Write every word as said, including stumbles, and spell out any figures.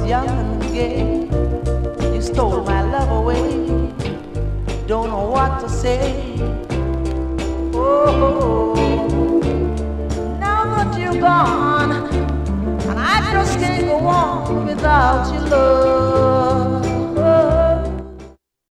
young and gay. You stole my love away. Don't know what to say. Oh, now that you're gone, and I just can't go on without your love.